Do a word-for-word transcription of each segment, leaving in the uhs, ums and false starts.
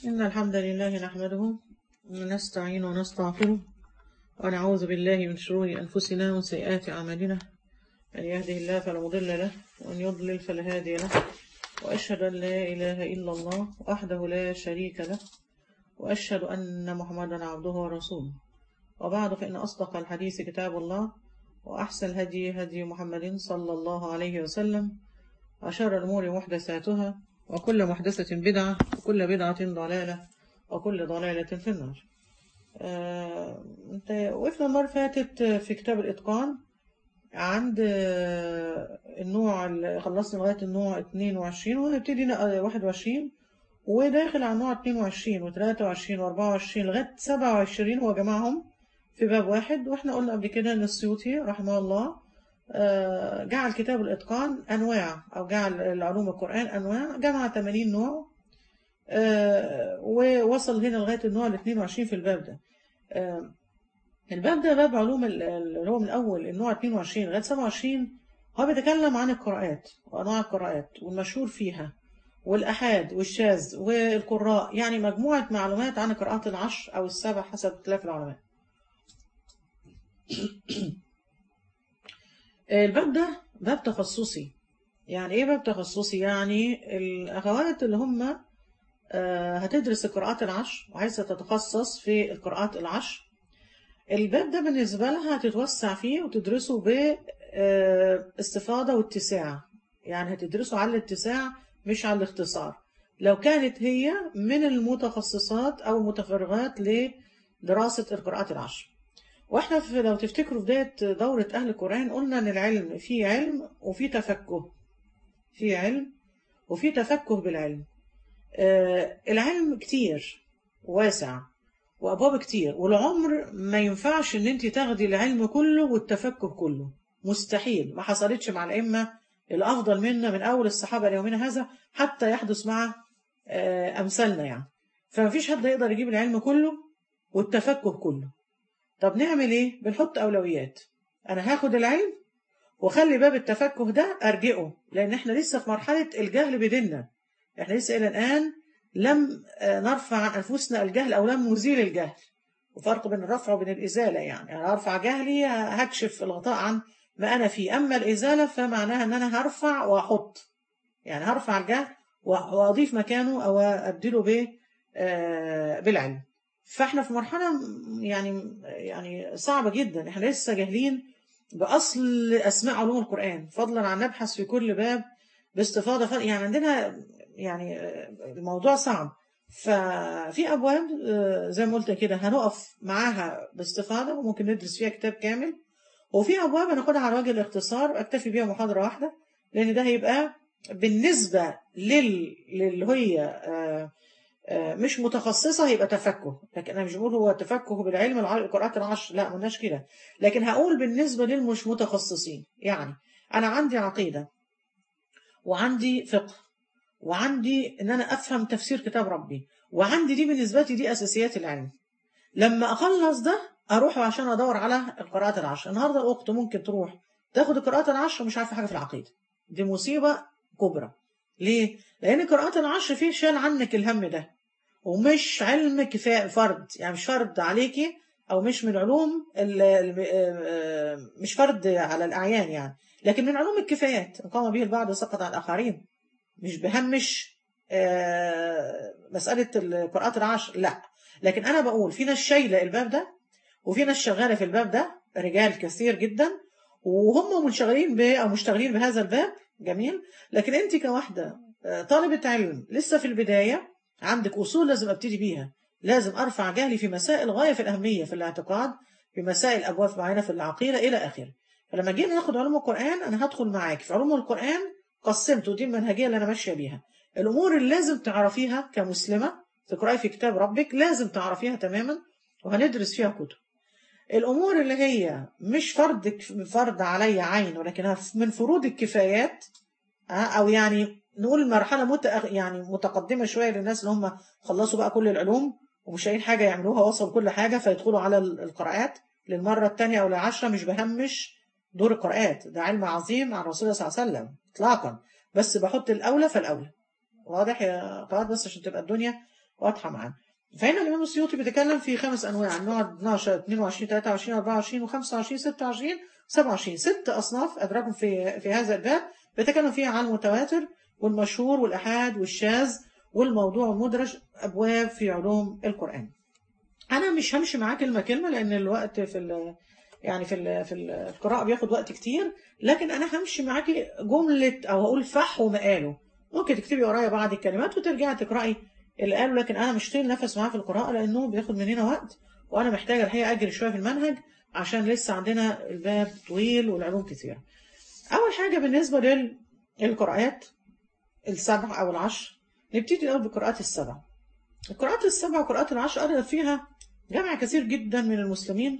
إن الحمد لله نحمده ونستعين ونستغفره ونعوذ بالله من شرور أنفسنا ومن سيئات أعمالنا. من يهده الله فلا مضل له ومن يضلل فلا هادي له، وأشهد أن لا إله إلا الله وحده لا شريك له، وأشهد أن محمدا عبده ورسوله. وبعد، فإن أصدق الحديث كتاب الله، وأحسن الهدي هدي محمد صلى الله عليه وسلم، وشر الأمور محدثاتها، وكل محدثة بدعة، وكل بدعة ضلالة، وكل ضلالة في النار. آه، انت وقفنا المرة اللي فاتت في كتاب الإتقان عند آه، النوع اللي خلصنا لغاية النوع اتنين وعشرين، وهنبتدي واحد وعشرين وداخل على النوع اتنين وعشرين وتلاتة وعشرين واربعة وعشرين لغاية سبعة وعشرين، هو جمعهم في باب واحد. واحنا قلنا قبل كده ان السيوطي رحمه الله آه، جعل كتاب الإتقان أنواع، أو جعل العلوم القرآن أنواع، جمع ثمانين نوع، آه، ووصل هنا لغاية النوع ال اتنين وعشرين في الباب ده. آه، الباب ده باب علوم ال- اللي هو من أول النوع اتنين وعشرين لغاية سبعة وعشرين، هو بيتكلم عن القراءات وأنواع القراءات والمشهور فيها والأحاد والشاذ والقراء، يعني مجموعة معلومات عن القراءات العشر أو السبع حسب اختلاف العلماء. الباب ده باب تخصصي. يعني ايه باب تخصصي؟ يعني الاخوات اللي هم آه، هتدرس القراءات العشر وعايزه تتخصص في القراءات العشر، الباب ده بالنسبه لها هتتوسع فيه وتدرسه باستفاضه واتساع. يعني هتدرسه على الاتساع مش على الاختصار، لو كانت هي من المتخصصات او المتفرغات لدراسه القراءات العشر. واحنا في لو تفتكروا بداية دورة أهل القرآن قلنا إن العلم فيه علم وفيه تفكه، فيه علم وفيه تفكه بالعلم. آه العلم كتير واسع وأبواب كتير، والعمر ما ينفعش إن أنت تاخدي العلم كله والتفكه كله، مستحيل. ما حصلتش مع الأئمة الأفضل منا من أول الصحابة ليومنا هذا حتى يحدث مع آه أمثالنا يعني. فما فيش حد يقدر يجيب العلم كله والتفكه كله. طب نعمل ايه؟ بنحط اولويات. انا هاخد العلم واخلي باب التفكه ده ارجئه، لان احنا لسه في مرحله الجهل بديننا. احنا لسه الى الان لم آه، نرفع عن انفسنا الجهل، او لم نزيل الجهل. وفرق بين الرفع وبين الازاله. يعني انا ارفع جهلي، هكشف الغطاء عن ما انا فيه. اما الازاله فمعناها ان انا هرفع واحط، يعني هرفع الجهل واضيف مكانه او ابدله ب آه، بالعلم. فاحنا في مرحله يعني يعني صعبه جدا. احنا لسه جاهلين باصل اسماء علوم القران، فضلا عن نبحث في كل باب باستفاضه. فضل يعني عندنا يعني آه، الموضوع صعب. ففي ابواب آه، زي ما قلت كده هنقف معاها باستفاضه وممكن ندرس فيها كتاب كامل، وفي ابواب هناخدها على وجه الاختصار اكتفي بيها محاضره واحده، لان ده هيبقى بالنسبه لل للي هي آه، آه، مش متخصصه هيبقى تفكه. لكن انا مش بقول هو تفكه بالعلم الع- القراءات العشر، لا، ما قلناش كده. لكن هقول بالنسبه للمش متخصصين. يعني انا عندي عقيده وعندي فقه وعندي ان انا افهم تفسير كتاب ربي، وعندي دي بالنسبه لي دي اساسيات العلم. لما اخلص ده اروح عشان ادور على القراءات العشر. النهارده الاخت ممكن تروح تاخد القراءات العشر ومش عارفه حاجه في العقيده. دي مصيبه كبرى. ليه؟ لان القراءات العشر فيه شال عنك الهم ده، ومش علم كفايه فرد، يعني مش فرد عليكي، او مش من علوم ال- ال- آه، مش فرد على الاعيان يعني، لكن من علوم الكفايات ان قام به البعض وسقط عن الاخرين. مش بهمش آه، مساله القراءات العشر، لا. لكن انا بقول في ناس شايله الباب ده، وفي ناس شغاله في الباب ده، رجال كثير جدا، وهم منشغلين ب او مشتغلين بهذا الباب. جميل. لكن انت كواحده آه، طالبه علم لسه في البدايه، عندك اصول لازم ابتدي بيها. لازم ارفع جهلي في مسائل غايه في الاهميه في الاعتقاد، في مسائل ابواب معينه في العقيده الى اخره. فلما جينا ناخد علوم القران، انا هدخل معاك في علوم القران، قسمت، ودي المنهجيه اللي انا ماشيه بيها. الامور اللي لازم تعرفيها كمسلمه تقراي في كتاب ربك لازم تعرفيها تماما، وهندرس فيها كتب. الامور اللي هي مش فرض فرض علي عين، ولكنها من فروض الكفايات، آه، او يعني نقول مرحله مت... يعني متقدمه شويه للناس اللي هم خلصوا بقى كل العلوم ومش لاقيين حاجه يعملوها، وصلوا كل حاجه فيدخلوا على ال- القراءات للمره الثانيه او العاشره. مش بهمش دور القراءات، ده علم عظيم عن رسول الله صلى الله عليه وسلم اطلاقا، بس بحط الاولى فالاولى. واضح يا قواعد؟ بس عشان تبقى الدنيا واضحه معانا. فهنا الامام السيوطي بيتكلم في خمس انواع، النوع اثناشر اثنين وعشرين ثلاثة وعشرين أربعة وعشرين و25 ستة وعشرين سبعة وعشرين، ست اصناف ادراكم في في هذا الباب بيتكلم فيها عن المتواتر والمشهور والاحاد والشاذ والموضوع المدرج، ابواب في علوم القران. انا مش همشي معاه كلمه كلمه لان الوقت في ال يعني في ال في القراءه بياخد وقت كتير، لكن انا همشي معاكي جمله او هقول فحو مقاله. ممكن تكتبي ورايا بعض الكلمات وترجعي تقراي اللي قاله، لكن انا مش طيل نفس معاه في القراءه لانه بياخد مننا وقت، وانا محتاجه الحقيقه اجري شويه في المنهج عشان لسه عندنا الباب طويل والعلوم كتيره. اول حاجه بالنسبه للقراءات السبع او العشر، نبتدي الاول بالقراءات السبع. القراءات السبع وقراءات العشر قرأ فيها جمع كثير جدا من المسلمين،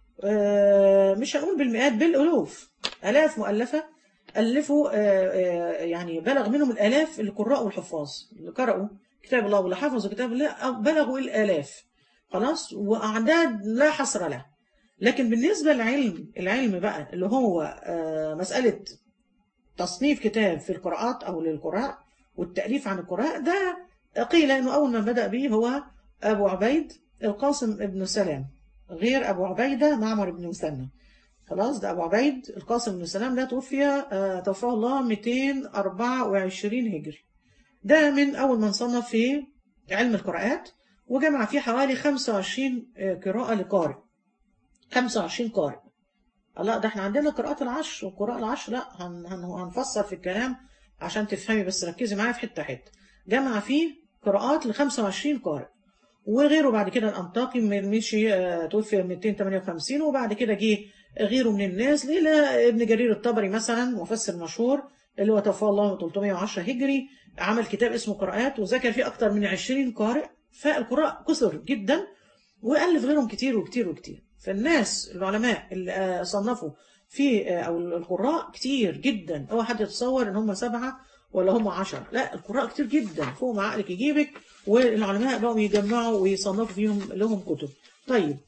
مش هنقول بالمئات، بالالوف، الاف مؤلفه الفوا، يعني بلغ منهم الالاف القراء والحفاظ اللي قرأوا كتاب الله واللي حفظوا كتاب الله بلغوا الالاف خلاص، واعداد لا حصر لها. لكن بالنسبه للعلم، العلم بقى اللي هو مساله تصنيف كتاب في القراءات او للقراء والتأليف عن القراء، ده قيل انه اول من بدأ به هو ابو عبيد القاسم ابن سلام، غير ابو عبيده معمر بن مثنى. خلاص، ده ابو عبيد القاسم بن سلام ده توفي آه توفاه الله مئتين وأربعة وعشرين هجري. ده من اول من صنف في علم القراءات، وجمع فيه حوالي خمسة وعشرين قراءه لقارئ، خمسة وعشرين قارئ. لا ده احنا عندنا قراءات العشر والقراء العشر، لا هن هن هنفسر في الكلام عشان تفهمي، بس ركزي معايا في حته حته. جمع فيه قراءات ل خمسة وعشرين قارئ، وغيره بعد كده الأنطاكي مشي توفي مئتين وثمانية وخمسين، وبعد كده جه غيره من الناس إلى ابن جرير الطبري مثلا مفسر مشهور اللي هو توفاه الله ثلاثمئة وعشرة هجري، عمل كتاب اسمه قراءات وذكر فيه أكثر من عشرين قارئ. فالقراء كثر جدا، وألف غيرهم كتير وكتير وكتير. فالناس العلماء اللي صنفوا في أو القراء كتير جدا، هو حد يتصور إن هم سبعة ولا هم عشرة، لا القراء كتير جدا فوق ما عقلك يجيبك، والعلماء بقوا يجمعوا ويصنفوا فيهم لهم كتب. طيب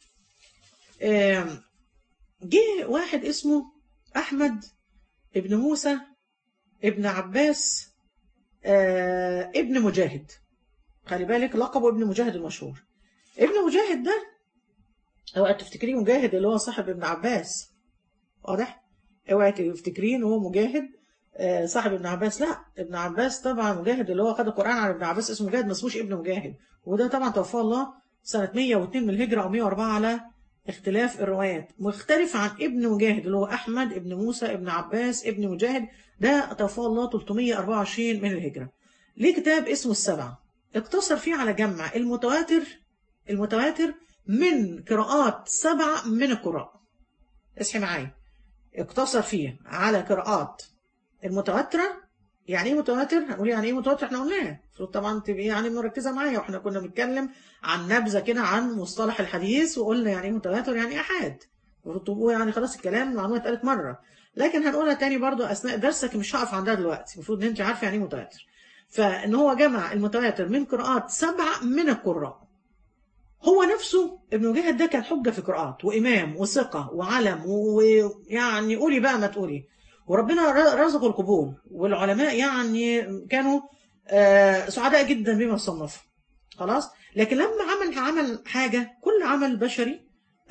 جه واحد اسمه أحمد ابن موسى ابن عباس ابن مجاهد، خلي بالك لقبه ابن مجاهد المشهور. ابن مجاهد ده اوعى تفتكريه مجاهد اللي هو صاحب ابن عباس، واضح؟ اوعى تفتكريه ان هو مجاهد صاحب ابن عباس، لا ابن عباس طبعا مجاهد اللي هو خد القرآن عن ابن عباس اسمه مجاهد، ما اسموش ابن مجاهد. وده طبعا توفاه الله سنة مئة واثنين من الهجرة أو مئة وأربعة على اختلاف الروايات، مختلف عن ابن مجاهد اللي هو أحمد ابن موسى ابن عباس ابن مجاهد، ده توفاه الله ثلاثمئة وأربعة وعشرين من الهجرة. ليه كتاب اسمه السبعة، اقتصر فيه على جمع المتواتر المتواتر من قراءات سبعة من القراء. اصحي معايا، اقتصر فيه على قراءات المتواترة. يعني ايه متواتر؟ هنقول يعني ايه متواتر، احنا قلناه طبعا، تبقي يعني مركزه معايا، واحنا كنا بنتكلم عن نبذه كده عن مصطلح الحديث، وقلنا يعني ايه متواتر يعني ايه احاد، المفروض يعني خلاص الكلام المعلومه اتقالت مره، لكن هنقولها تاني برضو اثناء درسك، مش هقف عندها دلوقتي، المفروض ان انت عارفه يعني ايه متواتر. فان هو جمع المتواتر من قراءات سبعه من القراء. هو نفسه ابن مجاهد ده كان حجه في قراءات وامام وثقه وعلم، ويعني قولي بقى ما تقولي، وربنا رزقه القبول، والعلماء يعني كانوا سعداء جدا بما صنفه. خلاص، لكن لما عمل عمل حاجة، كل عمل بشري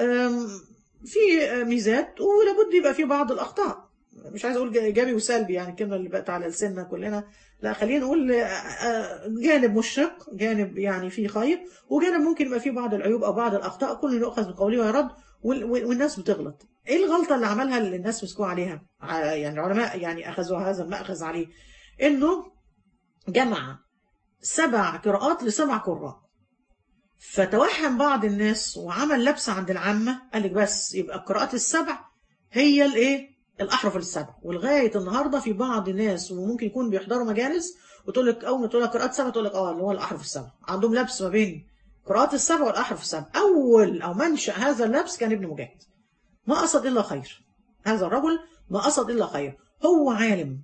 في ميزات ولابد يبقى فيه بعض الأخطاء، مش عايز أقول إيجابي وسلبي يعني الكلمة اللي بقت على لساننا كلنا، لا خلينا نقول جانب مشرق، جانب يعني فيه خير، وجانب ممكن يبقى فيه بعض العيوب أو بعض الأخطاء، كل يؤخذ بقوله ويرد، والناس بتغلط. ايه الغلطه اللي عملها اللي الناس مسكوا عليها، يعني العلماء يعني اخذوا هذا المأخذ عليه، انه جمع سبع قراءات لسبع قراء. فتوهم بعض الناس وعمل لبس عند العامه، قال لك بس يبقى القراءات السبع هي الايه الاحرف السبع. ولغايه النهارده في بعض الناس وممكن يكون بيحضروا مجالس وتقول لك اول ما تقول لك قراءات سبع تقول لك اه اللي هو الاحرف السبع، عندهم لبس ما بين قراءات السبع والاحرف السبع. اول او منشأ هذا اللبس كان ابن مجاهد، ما قصد إلا خير. هذا الرجل ما قصد إلا خير، هو عالم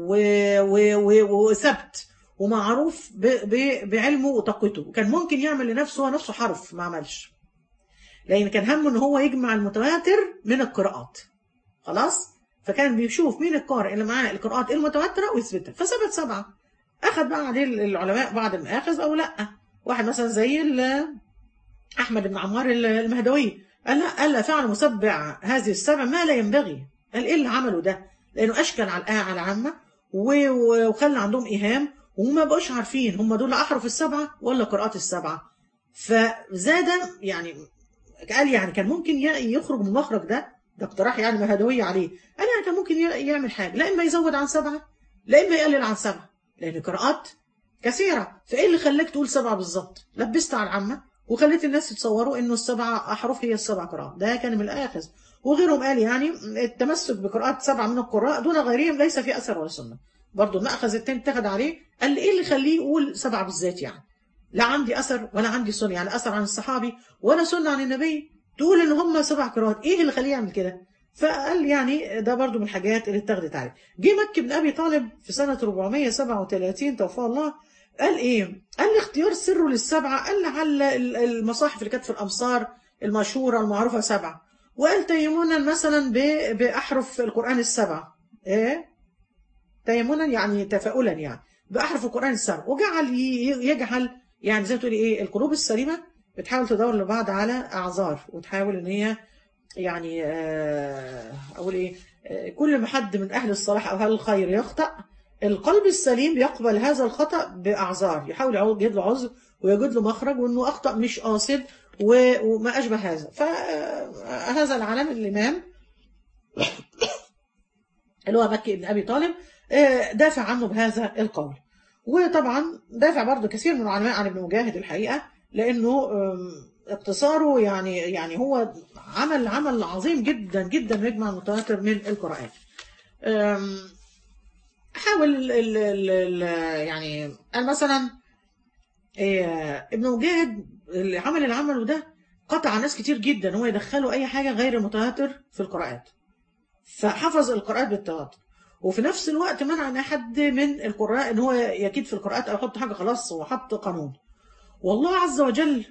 وثبت ومعروف ب... ب... بعلمه وطاقته، كان ممكن يعمل لنفسه هو نفسه حرف، ما عملش، لأن كان همه إن هو يجمع المتواتر من القراءات. خلاص، فكان بيشوف مين القارئ اللي معاه القراءات المتواترة ويثبتها، فثبت سبعة. أخذ بقى عليه العلماء بعض المآخذ أو لأ، واحد مثلا زي أحمد بن عمار المهدوي، قال لا، قال لا فعل مسبع هذه السبع ما لا ينبغي. قال إيه اللي عمله ده؟ لأنه أشكل على على العامة وخلى عندهم إيهام، وما بقوش عارفين هم دول أحرف السبعة ولا قراءات السبعة. فزاد يعني، قال يعني كان ممكن يخرج من المخرج ده، ده اقتراح يعني مهدوي عليه، قال يعني كان ممكن يعمل حاجة، لا إما يزود عن سبعة لا إما يقلل عن سبعة، لأن قراءات كثيرة. فإيه اللي خلاك تقول سبعة بالظبط؟ لبست على العامة وخليت الناس يتصوروا إنه السبعة أحرف هي السبع قراءات. ده كان من الآخذ. وغيرهم قال يعني التمسك بقراءات سبعة من القراء دون غيرهم ليس في أثر ولا سنة. برضه المأخذ التاني اتخذ عليه، قال لي إيه اللي يخليه يقول سبعة بالذات؟ يعني لا عندي أثر ولا عندي سنة، يعني أثر عن الصحابي ولا سنة عن النبي تقول إن هم سبع قراءات، إيه اللي خليه يعمل كده؟ فقال يعني ده برضو من الحاجات اللي اتخذت عليه. جه مكي بن أبي طالب في سنة أربعمائة وسبعة وثلاثين توفاه الله، قال إيه؟ قال لي اختيار سره للسبعة، قال لعل المصاحف اللي كانت في الأمصار المشهورة المعروفة سبعة، وقال تيمونا مثلا بأحرف القرآن السبعة، إيه؟ تيمونا يعني تفاؤلا يعني بأحرف القرآن السبعة، وجعل يجعل يعني زي ما تقولي إيه، القلوب السليمة بتحاول تدور لبعض على أعذار، وتحاول إن هي يعني أقول إيه، كل ما حد من أهل الصلاح أو أهل الخير يخطأ، القلب السليم يقبل هذا الخطأ بأعذار، يحاول يجد له عذر ويجد له مخرج، وإنه أخطأ مش قاصد وما أشبه هذا. فهذا العالم الإمام اللي هو مكي بن أبي طالب دافع عنه بهذا القول. وطبعا دافع برضه كثير من العلماء عن ابن مجاهد الحقيقة، لأنه اقتصاره يعني يعني هو عمل عمل عظيم جدا جدا يجمع المتواتر من القرآن. حاول ال ال ال يعني مثلا ابن مجاهد اللي عمل العمل ده قطع ناس كتير جدا هو يدخلوا أي حاجة غير متواتر في القراءات، فحفظ القراءات بالتواتر، وفي نفس الوقت منع ان حد من القراء ان هو يكيد في القراءات او يحط حاجه، خلاص هو حط قانون. والله عز وجل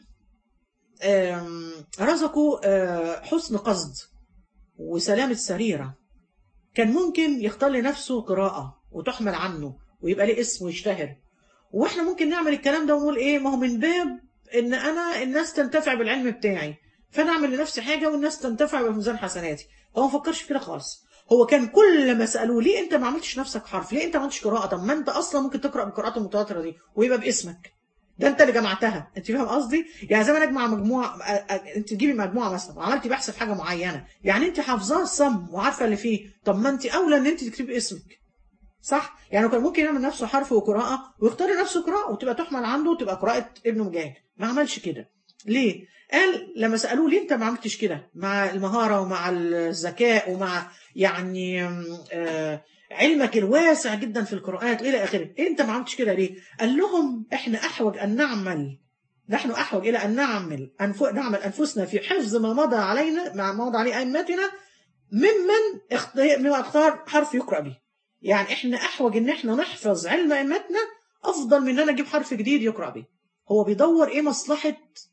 رزقه حسن قصد وسلامة سريرة، كان ممكن يختار لنفسه قراءة وتحمل عنه ويبقى ليه اسم ويشتهر، واحنا ممكن نعمل الكلام ده ونقول ايه، ما هو من باب ان انا الناس تنتفع بالعلم بتاعي، فانا اعمل لنفسي حاجه والناس تنتفع بميزان حسناتي. هو ما فكرش في كده خالص. هو كان كل ما سالوه ليه انت ما عملتش نفسك حرف، ليه انت ما عملتش قراءه، طب ما انت اصلا ممكن تقرا بالقراءات المتواتره دي ويبقى باسمك، ده انت اللي جمعتها. انت فاهم قصدي؟ يعني زي ما اجمع مجموعه، انت تجيبي مجموعه مثلا وعملتي بحث في حاجه معينه، يعني انت حافظاه الصم وعارفه اللي فيه، طب ما انت اولى ان انت تكتبي اسمك، صح؟ يعني كان ممكن يعمل نفسه حرف وقراءة ويختار لنفسه قراءة وتبقى تحمل عنده وتبقى قراءة ابن مجاهد. ما عملش كده. ليه؟ قال لما سألوه ليه انت ما عملتش كده مع المهارة ومع الذكاء ومع يعني آه علمك الواسع جدا في القراءات والى اخره، إيه انت ما عملتش كده ليه؟ قال لهم احنا احوج ان نعمل، نحن احوج الى ان نعمل أنف... نعمل انفسنا في حفظ ما مضى علينا، ما مضى عليه ائمتنا، ممن اختار مما اختار حرف يقرأ به. يعني احنا احوج ان احنا نحفظ علم ائمتنا افضل من ان انا اجيب حرف جديد يقرأ به. هو بيدور ايه مصلحة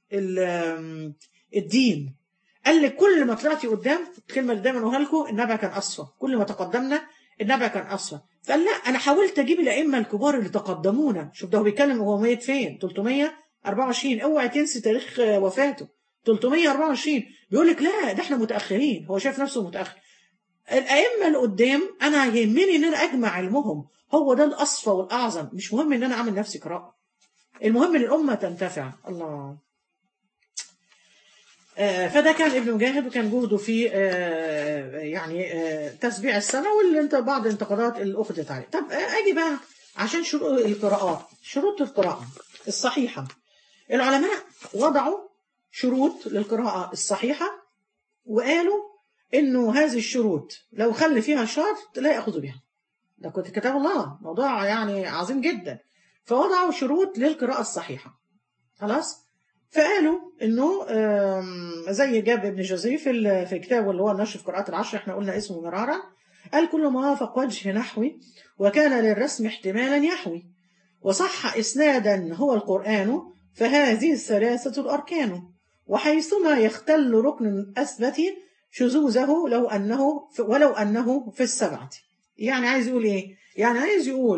الدين. قال لي كل ما طلعتي قدام، الكلمة اللي دايما اقولها لكم، النبع كان اصفى، كل ما تقدمنا النبع كان اصفى. فقال لا انا حاولت اجيب الائمة الكبار اللي تقدمونا. شوف ده هو بيتكلم هو ميت فين، ثلاثمائة وأربعة وعشرين، اوعي تنسي تاريخ وفاته ثلاثمائة وأربعة وعشرين. بيقول لك لا ده احنا متاخرين، هو شايف نفسه متاخر. الأئمة اللي قدام أنا يهمني إن أنا أجمع علمهم، هو ده الأصفى والأعظم، مش مهم إن أنا أعمل نفسي قراءة، المهم إن الأمة تنتفع. الله. آه فده كان ابن مجاهد، وكان جهده في آه يعني آه تسبيع السنة، واللي انت بعض الانتقادات اللي أخذت عليه. طب آه أجي بقى عشان شروط القراءات، شروط القراءة الصحيحة. العلماء وضعوا شروط للقراءة الصحيحة، وقالوا إنه هذه الشروط لو خلي فيها شرط لا يأخذ بها. ده كنت كتاب الله، موضوع يعني عظيم جدا. فوضعوا شروط للقراءة الصحيحة، خلاص. فقالوا إنه زي جاب ابن جوزي في في كتابه اللي هو النشر في قراءات العشر، احنا قلنا اسمه مرارا، قال كل ما وافق وجه نحوي وكان للرسم احتمالا يحوي وصح إسنادا هو القرآن، فهذه الثلاثة الأركان، وحيثما يختل ركن أثبت شذوذه لو أنه ولو أنه في السبعة. يعني عايز يقول إيه؟ يعني عايز يقول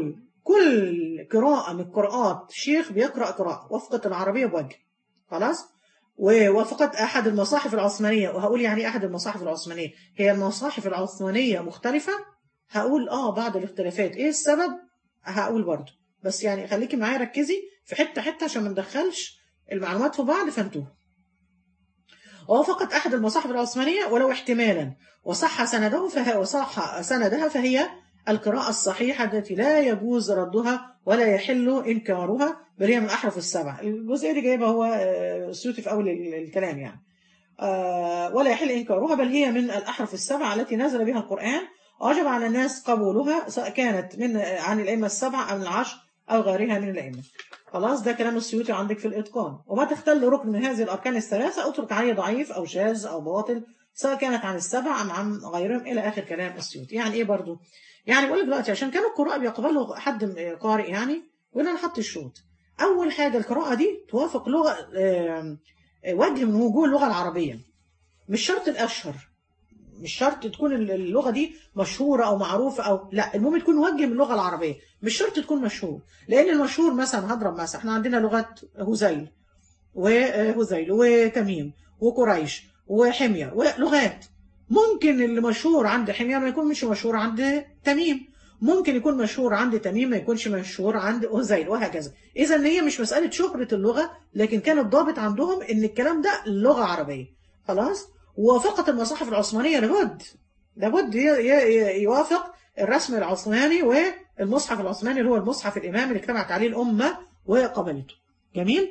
كل قراءة من القراءات شيخ بيقرأ قراءة وفقة العربية بوجه. خلاص. ووافقت أحد المصاحف العثمانية. وهقول يعني إيه أحد المصاحف العثمانية؟ هي المصاحف العثمانية مختلفة؟ هقول آه بعض الاختلافات. إيه السبب؟ هقول برضه. بس يعني خليكي معايا، ركزي في حتة حتة عشان ما ندخلش المعلومات في بعض فانتوه. وافقت أحد المصاحف العثمانية ولو احتمالا وصح سنده فهي وصح سندها فهي القراءة الصحيحة التي لا يجوز ردها ولا يحل إنكارها، بل هي من الأحرف السبع. الجزئية دي جايبها هو السيوطي في أول الكلام يعني. ولا يحل إنكارها بل هي من الأحرف السبع التي نزل بها القرآن، وجب على الناس قبولها سواء كانت من عن الأئمة السبع أو من العشر أو غيرها من الأئمة. خلاص. ده كلام السيوطي عندك في الإتقان. وما تختل ركن من هذه الأركان الثلاثة أترك عليه ضعيف أو شاذ أو باطل سواء كانت عن السبع أم عن غيرهم، إلى آخر كلام السيوطي. يعني إيه برضو؟ يعني بقول لك دلوقتي عشان كانوا القراء بيقبلوا حد قارئ يعني يقول أنا حط الشوط. أول حاجة القراءة دي توافق لغة وجه من وجوه اللغة العربية، مش شرط الأشهر، مش شرط تكون اللغة دي مشهورة أو معروفة أو لا، المهم تكون وجه من اللغة العربية، مش شرط تكون مشهور. لأن المشهور مثلا هضرب مثلا احنا عندنا لغة هذيل وهذيل وتميم وقريش وحمير ولغات، ممكن اللي مشهور عند حمير ما يكون مش مشهور عند تميم، ممكن يكون مشهور عند تميم ما يكونش مشهور عند هذيل، وهكذا. إذا هي مش مسألة شهرة اللغة، لكن كان الضابط عندهم إن الكلام ده لغة عربية. خلاص. ووافقت المصاحف العثمانية لابد لابد يوافق الرسم العثماني والمصحف العثماني اللي هو المصحف الإمامي اللي اجتمعت عليه الأمة وقبلته. جميل.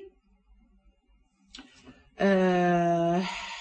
آه...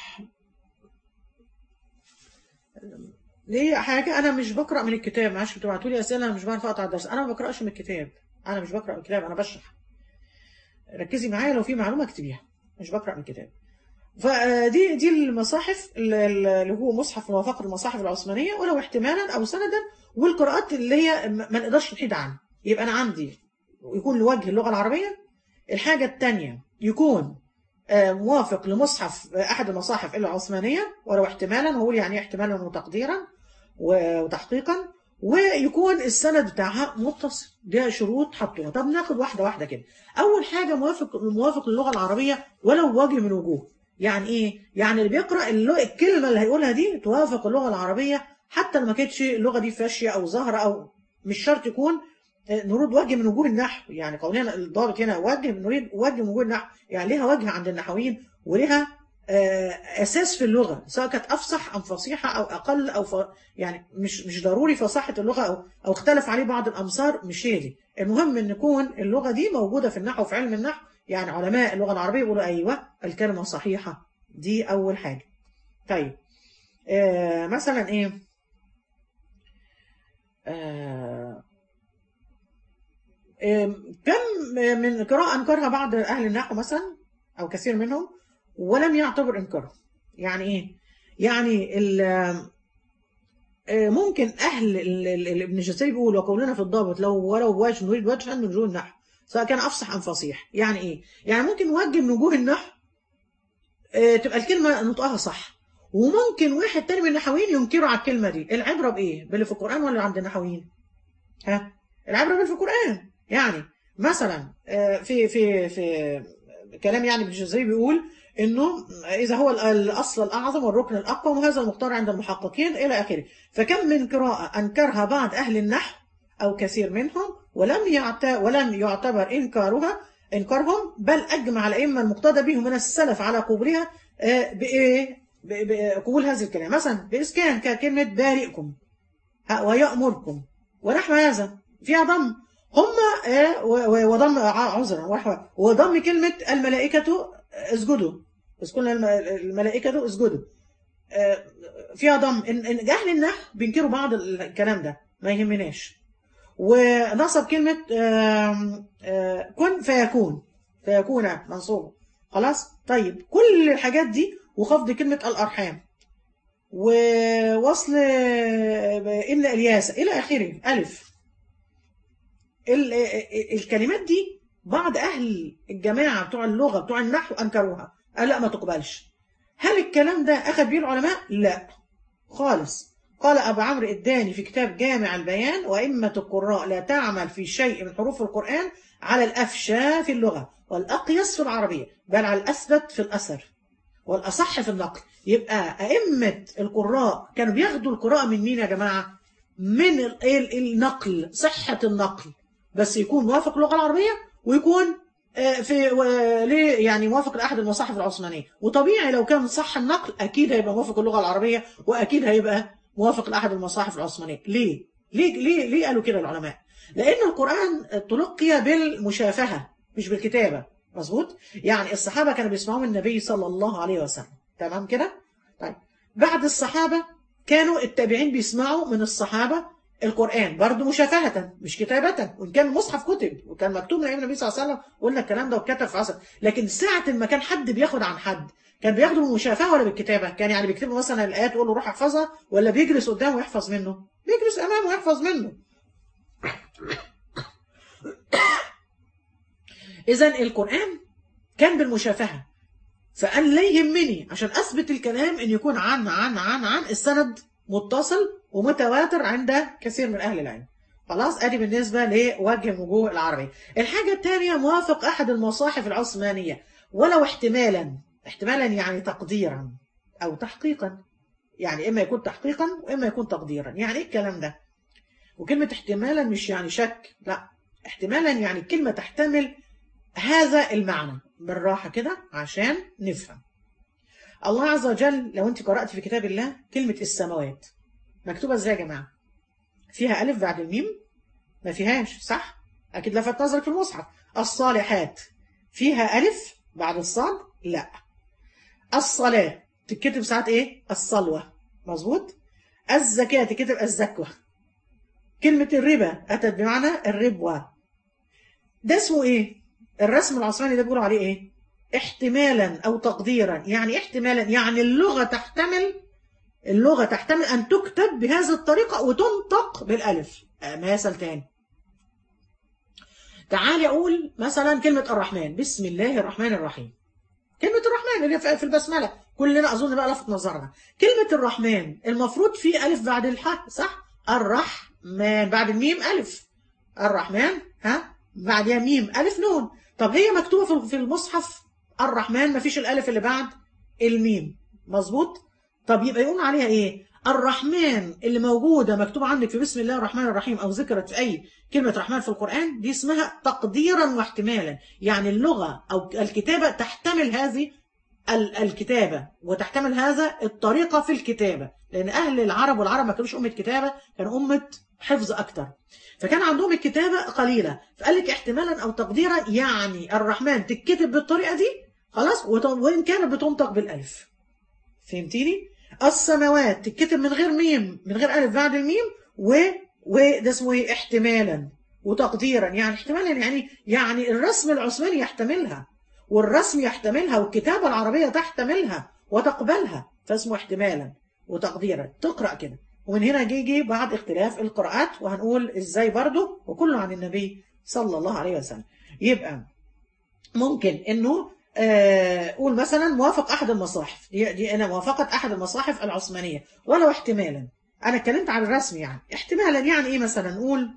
ليه حاجة أنا مش بقرأ من الكتاب، معلش بتبعتوا لي أسئلة أنا مش بعرف أقطع الدرس، أنا ما بقرأش من الكتاب، أنا مش بقرأ من الكتاب، أنا بشرح. ركزي معايا لو في معلومة اكتبيها، مش بقرأ من الكتاب. فدي دي المصاحف اللي هو مصحف موافق المصاحف العثمانية ولو احتمالا أو سندا، والقراءات اللي هي ما نقدرش نحيد عنها. يبقى أنا عندي يكون لوجه اللغة العربية. الحاجة الثانية يكون موافق لمصحف أحد المصاحف العثمانية ولو احتمالا، هقول يعني احتمالا وتقديرا وتحقيقا، ويكون السند بتاعها متصل. ده شروط حطوها. طب ناخد واحدة واحدة كده. أول حاجة موافق موافق للغة العربية ولو وجه من وجوه. يعني إيه؟ يعني اللي بيقرأ الكلمة اللي هيقولها دي توافق اللغة العربية حتى لو ما كانتش اللغة دي فاشية أو ظاهرة، أو مش شرط يكون نريد وجه من وجوه النحو. يعني قولنا الضابط هنا وجه، نريد وجه من وجوه النحو، يعني ليها وجه عند النحويين وليها أساس في اللغة، سواء كانت أفصح أم فصيحة أو أقل أو ف... يعني مش مش ضروري فصاحة اللغة أو أو اختلف عليه بعض الأمصار، مش هي دي المهم. إن يكون اللغة دي موجودة في النحو، في علم النحو، يعني علماء اللغة العربية يقولوا أيوة الكلمة صحيحة. دي أول حاجة. طيب آه مثلا إيه آه آه كم من قراءة أنكرها بعض أهل النحو مثلا أو كثير منهم ولم يعتبر إنكاره. يعني إيه؟ يعني ممكن أهل ابن الجزري بيقول وقولنا في الضابط لو ولو وجه نريد وجها من وجوه النحو سواء كان أفصح أم فصيح. يعني إيه؟ يعني ممكن وجه من وجوه النحو تبقى الكلمة نطقها صح، وممكن واحد تاني من النحويين ينكروا على الكلمة دي. العبرة بإيه؟ باللي في القرآن ولا عند النحويين؟ ها؟ العبرة باللي في القرآن. يعني مثلا في في في كلام يعني ابن الجزري بيقول إنه إذا هو الأصل الأعظم والركن الأقوى وهذا المختار عند المحققين إلى آخره. فكم من قراءة أنكرها بعض أهل النحو أو كثير منهم ولم يعت ولم يعتبر إنكارها إنكارهم، بل أجمع الأئمة المقتدى بهم من السلف على قبولها بإيه؟ بقبول هذه الكلمة. مثلا بإسكان ككلمة بارئكم ويأمركم ونحو هذا فيها ضم هم وضم عذرا وضم كلمة الملائكة اسجدوا، اسكن الملائكة اسجدوا فيها ضم. إن أهل النحو بينكروا بعض الكلام ده ما يهمناش. ونصب كلمة كن فيكون فيكون منصوب. خلاص. طيب كل الحاجات دي وخفض كلمة الأرحام ووصل إن الياس إلى آخره ألف. الكلمات دي بعض أهل الجماعة بتوع اللغة بتوع النحو أنكروها، قال لا ما تقبلش. هل الكلام ده أخذ بيه العلماء؟ لا خالص. قال أبو عمرو الداني في كتاب جامع البيان: وأئمة القراء لا تعمل في شيء من حروف القرآن على الأفشى في اللغة والأقيس في العربية، بل على الأثبت في الأثر والأصح في النقل. يبقى أئمة القراء كانوا بياخدوا القراءة من مين يا جماعة؟ من ال- ال- النقل، صحة النقل، بس يكون موافق للغة العربية، ويكون آه، في و- ليه يعني موافق لأحد المصاحف العثمانية. وطبيعي لو كان صح النقل أكيد هيبقى موافق اللغة العربية، وأكيد هيبقى موافق لأحد المصاحف العثمانية. ليه؟ ليه ليه ليه قالوا كده العلماء؟ لأن القرآن تلقي بالمشافهة مش بالكتابة. مظبوط؟ يعني الصحابة كانوا بيسمعوا من النبي صلى الله عليه وسلم. تمام كده؟ طيب بعد الصحابة كانوا التابعين بيسمعوا من الصحابة القرآن برضه مشافهة مش كتابة، وإن كان المصحف كتب وكان مكتوب من أيام النبي صلى الله عليه وسلم، قلنا الكلام ده واتكتب في عصر، لكن ساعة ما كان حد بياخد عن حد كان بياخده بالمشافهة ولا بالكتابة؟ كان يعني بيكتب له مثلا الآيات ويقول له روح احفظها، ولا بيجلس قدامه ويحفظ منه؟ بيجلس أمامه ويحفظ منه. إذا القرآن كان بالمشافهة. فقال لا يهمني عشان أثبت الكلام إن يكون عن عن عن عن السند متصل ومتواتر عند كثير من أهل العلم. خلاص ادي بالنسبه لوجه من وجوه العربي. الحاجه الثانيه موافق احد المصاحف العثمانيه ولو احتمالا، احتمالا يعني تقديرا او تحقيقا، يعني اما يكون تحقيقا واما يكون تقديرا. يعني ايه الكلام ده؟ وكلمه احتمالا مش يعني شك، لا، احتمالا يعني كلمه تحتمل هذا المعنى. بالراحه كده عشان نفهم. الله عز وجل لو انت قرأت في كتاب الله كلمه السماوات مكتوبه ازاي يا جماعه؟ فيها ألف بعد الميم؟ ما فيهاش، صح؟ أكيد لفت نظرك في المصحف. الصالحات فيها ألف بعد الصاد؟ لا. الصلاة تتكتب ساعات إيه؟ الصلوة. مظبوط؟ الزكاة تتكتب الزكوة. كلمة الربا أتت بمعنى الربوة. ده اسمه إيه؟ الرسم العثماني ده بيقولوا عليه إيه؟ احتمالا أو تقديرا. يعني احتمالا يعني اللغة تحتمل، اللغة تحتمل أن تكتب بهذه الطريقة وتنطق بالألف. مثل تاني، تعالي أقول مثلا كلمة الرحمن، بسم الله الرحمن الرحيم. كلمة الرحمن اللي في البسملة كلنا أظن بقى لفت نظرنا. كلمة الرحمن المفروض في ألف بعد الحاء، صح؟ الرحمن بعد الميم ألف. الرحمن ها بعدها ميم ألف نون. طب هي مكتوبة في المصحف الرحمن مفيش الألف اللي بعد الميم. مظبوط؟ طب يبقى يقول عليها إيه؟ الرحمن اللي موجودة مكتوبة عندك في بسم الله الرحمن الرحيم أو ذكرت في أي كلمة رحمن في القرآن، دي اسمها تقديرا واحتمالا. يعني اللغة أو الكتابة تحتمل هذه الكتابة وتحتمل هذا الطريقة في الكتابة، لأن أهل العرب والعرب ما كانوش أمة كتابة، كانوا أمة حفظ أكتر، فكان عندهم الكتابة قليلة. فقال لك احتمالا أو تقديرا يعني الرحمن تتكتب بالطريقة دي خلاص، وإن كانت بتنطق بالألف. فهمتيني؟ السماوات تتكتب من غير ميم، من غير ألف بعد الميم، و وده اسمه ايه؟ احتمالا وتقديرا. يعني احتمالا يعني يعني الرسم العثماني يحتملها، والرسم يحتملها، والكتابة العربية تحتملها وتقبلها، فاسمه احتمالا وتقديرا. تقرأ كده. ومن هنا جي جي بعض اختلاف القراءات، وهنقول ازاي برضو، وكله عن النبي صلى الله عليه وسلم. يبقى ممكن انه آه قول مثلا موافق احد المصاحف، دي, دي انا موافقة احد المصاحف العثمانية ولو احتمالا. انا اتكلمت عن الرسم، يعني احتمالا يعني ايه؟ مثلا نقول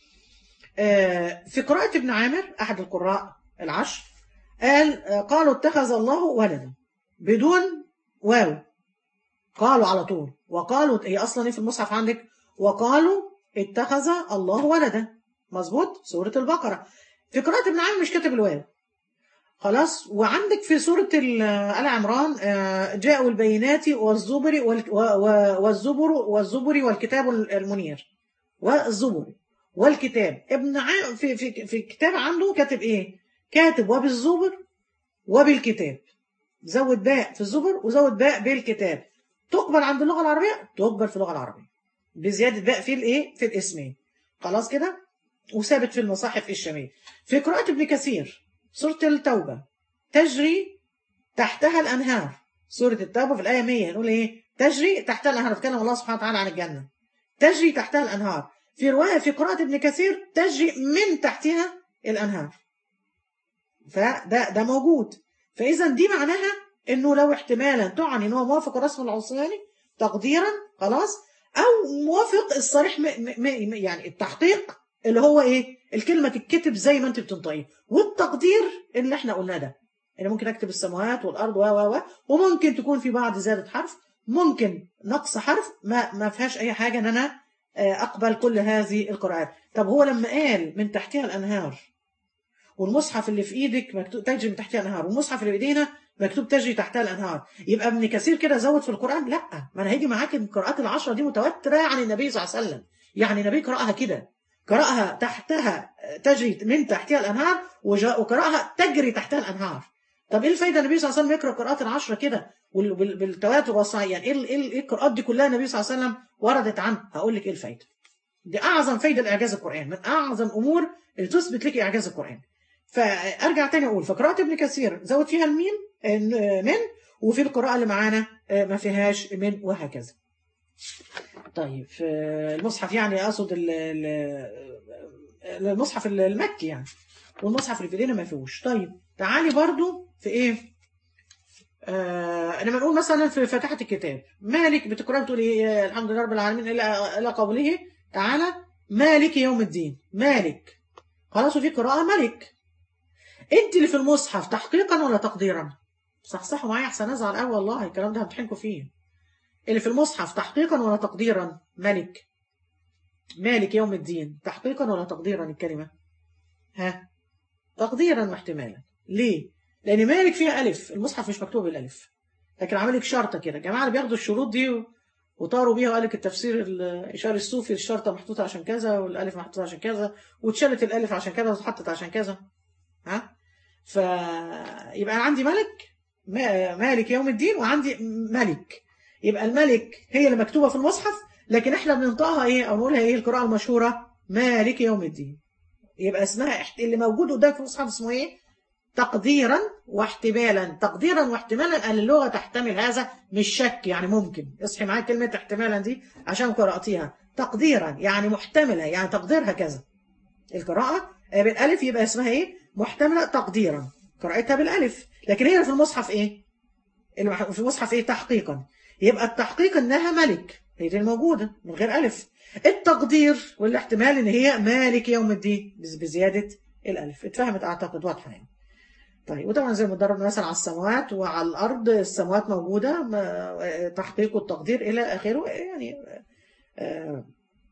آه في قراءة ابن عامر احد القراء العشر قال آه قالوا اتخذ الله ولدا بدون واو، قالوا على طول. وقالوا هي اصلا ايه في المصحف عندك؟ وقالوا اتخذ الله ولدا. مظبوط؟ سورة البقرة. في قراءة ابن عامر مش كاتب الواو خلاص. وعندك في سورة آل عمران جاءوا البينات والزبر والزبر والزبر والكتاب المنير والزبر والكتاب. ابن عام في في في الكتاب عنده كاتب ايه؟ كاتب وبالزبر وبالكتاب، زود باء في الزبر وزود باء بالكتاب. تقبل عند اللغة العربية؟ تقبل في اللغة العربية بزيادة باء في الايه؟ في الاسمين. خلاص كده؟ وثابت في المصاحف الشامية. في قراءة ابن كثير سورة التوبة تجري تحتها الأنهار. سورة التوبة في الآية مية نقول إيه؟ تجري تحتها الأنهار. تكلم الله سبحانه وتعالى عن الجنة، تجري تحتها الأنهار. في رواية في قراءة ابن كثير تجري من تحتها الأنهار. فده ده موجود. فإذا دي معناها إنه لو احتمالا تعني إنه موافق الرسم العثماني تقديرا خلاص، او موافق الصريح م م م يعني التحقيق اللي هو ايه الكلمه تتكتب زي ما انت بتنطقيها، والتقدير اللي احنا قلناه ده، انا ممكن اكتب السماوات والارض و و و وممكن تكون في بعض زياده حرف، ممكن نقص حرف، ما ما فيهاش اي حاجه ان انا اقبل كل هذه القراءات. طب هو لما قال من تحتها الانهار، والمصحف اللي في ايدك مكتوب تجري من تحتها الانهار، والمصحف اللي في ايدينا مكتوب تجري تحتها الانهار، يبقى ابن كثير كده زود في القران؟ لا، ما انا هيجي معاك القراءات العشره دي متواتره عن النبي صلى الله عليه وسلم، يعني النبي قراها كده، قراها تحتها تجري من تحتها الانهار، وقراها تجري تحتها الانهار. طب ايه الفايده النبي صلى الله عليه وسلم يقرا القراءات العشره كده بالتواتر والصحيح؟ يعني ايه ايه القراءات دي كلها النبي صلى الله عليه وسلم وردت عنه؟ هقول لك ايه الفايده. دي اعظم فايده لاعجاز القران، من اعظم امور اللي تثبت لك اعجاز القران. فارجع تاني اقول، فقراءه ابن كثير زود فيها المين من، وفي القراءه اللي معانا ما فيهاش من، وهكذا. طيب في المصحف يعني اقصد المصحف المكي يعني، والمصحف اللي في ايدينا ما فيهوش. طيب تعالي برضو في ايه، آه لما نقول مثلا في فاتحه الكتاب مالك، بتقرا بتقول ايه؟ الحمد لله رب العالمين الى الى قوله تعالى مالك يوم الدين، مالك خلاص، وفي قراءه ملك. انت اللي في المصحف تحقيقا ولا تقديرا؟ صحصحوا معايا احسن ازعل قوي والله، الكلام ده همتحنكم فيه. اللي في المصحف تحقيقا ولا تقديرا؟ ملك، مالك يوم الدين، تحقيقا ولا تقديرا الكلمه؟ ها، تقديرا واحتمالا. ليه؟ لان مالك فيها الف، المصحف مش مكتوب بالالف، لكن عامل لك شرطه كده. الجماعه اللي بياخدوا الشروط دي وطاروا بيها وقال لك التفسير الاشاري الصوفي، الشرطه محطوطه عشان كذا، والالف محطوطه عشان كذا، واتشالت الالف عشان كذا واتحطت عشان كذا. ها، فيبقى انا عندي ملك، مالك يوم الدين، وعندي ملك. يبقى الملك هي اللي مكتوبه في المصحف، لكن احنا بننطقها ايه او نقولها ايه؟ القراءه المشهوره مالك يوم الدين. يبقى اسمها اللي موجود قدامك في المصحف اسمه ايه؟ تقديرا واحتمالا. تقديرا واحتمالا اللغه تحتمل هذا، مش شك يعني ممكن. اصحي معايا كلمه احتمالا دي عشان قراتيها. تقديرا يعني محتمله، يعني تقديرها كذا. القراءه بالالف يبقى اسمها ايه؟ محتمله تقديرا، قراءتها بالالف. لكن هي في المصحف ايه؟ اللي في المصحف ايه؟ تحقيقا. يبقى التحقيق انها ملك، هي دي الموجوده من غير الف. التقدير والاحتمال ان هي مالك يوم الدين بزياده الالف. اتفهمت اعتقد، واضحه يعني. طيب، وطبعا زي ما ضربنا مثلا على السماوات وعلى الارض، السماوات موجوده تحقيق والتقدير الى اخره يعني. آه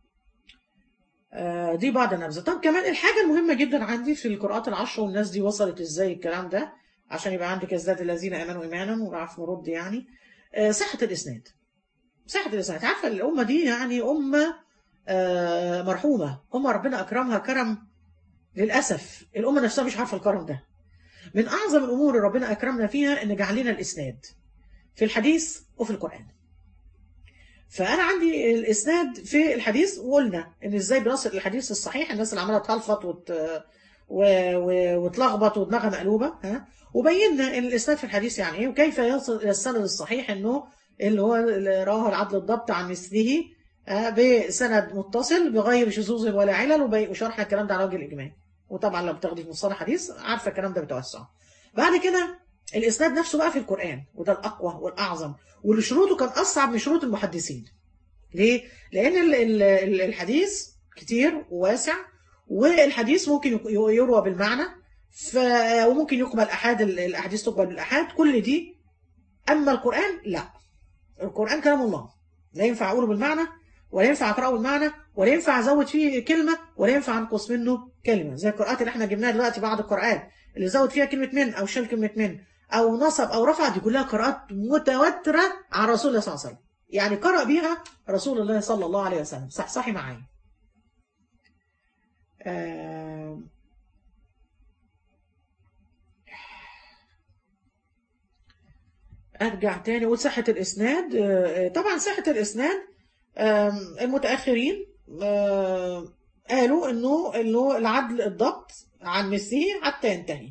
آه دي بعض النبذه. طب كمان الحاجه المهمه جدا عندي في القراءات العشر، والناس دي وصلت ازاي الكلام ده، عشان يبقى عندك ازداد الذين امنوا ايمانا ونعرف نرد يعني. آه صحه الاسناد، صحه الاسناد. عارفه الامه دي يعني امه آه مرحومه، امه ربنا اكرمها كرم. للاسف الامه نفسها مش عارفه الكرم ده. من أعظم الأمور اللي ربنا أكرمنا فيها إن جعل لنا الإسناد في الحديث وفي القرآن. فأنا عندي الإسناد في الحديث، وقلنا إن إزاي بنصل الحديث الصحيح. الناس اللي عمالة تهلفط وت... و... و... وتلخبط ودماغها مقلوبة، ها، وبينا إن الإسناد في الحديث يعني إيه، وكيف يصل إلى السند الصحيح، إنه اللي هو اللي رواه العدل الضبط عن مثله بسند متصل بغير شذوذ ولا علل، وشرحنا الكلام ده على وجه الإجمال. وطبعا لو بتاخدي في مصطلح حديث عارفه الكلام ده بتوسع. بعد كده الاسناد نفسه بقى في القران، وده الاقوى والاعظم، واللي شروطه كان اصعب من شروط المحدثين. ليه؟ لان الحديث كتير وواسع، والحديث ممكن يروى بالمعنى، ف... وممكن يقبل احاد، الاحاديث تقبل بالاحاد، كل دي. اما القران لا، القران كلام الله، لا ينفع اقوله بالمعنى، ولا ينفع اقراه بالمعنى، ولا ينفع ازود فيه كلمه، ولا ينفع انقص منه كلمه. زي القراءات اللي احنا جبناها دلوقتي، بعض القراءات اللي زود فيها كلمه من، او شال كلمه من، او نصب او رفع، دي كلها قراءات متواتره عن رسول الله صلى الله عليه وسلم، يعني قرأ بيها رسول الله صلى الله عليه وسلم. صحصحي معايا. آه ارجع تاني وصحه الاسناد. آه طبعا صحه الاسناد المتأخرين قالوا انه انه العدل الضبط عن مثله حتى ينتهي،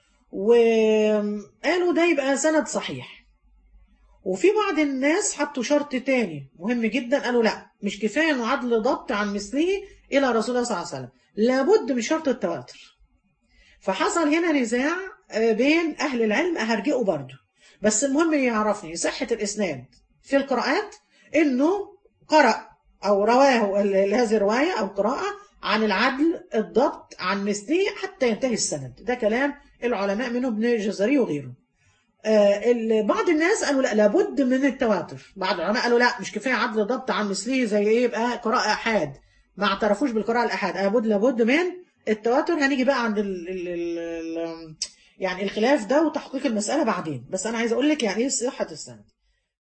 وقالوا ده يبقى سند صحيح. وفي بعض الناس حطوا شرط تاني مهم جدا، قالوا لا، مش كفايه انه عدل ضبط عن مثله الى رسول الله صلى الله عليه وسلم، لابد من شرط التواتر. فحصل هنا نزاع بين اهل العلم، هرجئوا برضه، بس المهم يعرفني صحه الاسناد في القراءات انه قرأ أو رواه ال- هذه الرواية أو قراءة عن العدل الضبط عن مثله حتى ينتهي السند. ده كلام العلماء منهم ابن الجزري وغيره. آه، ال- بعض الناس قالوا لا، لابد من التواتر. بعض العلماء قالوا لا، مش كفايه عدل ضبط عن مثله، زي ايه يبقى قراءه احاد، ما اعترفوش بالقراءه الاحاد، لابد لابد من التواتر. هنيجي بقى عند ال ال ال ال يعني الخلاف ده وتحقيق المساله بعدين، بس انا عايز اقول لك يعني ايه صحه السند.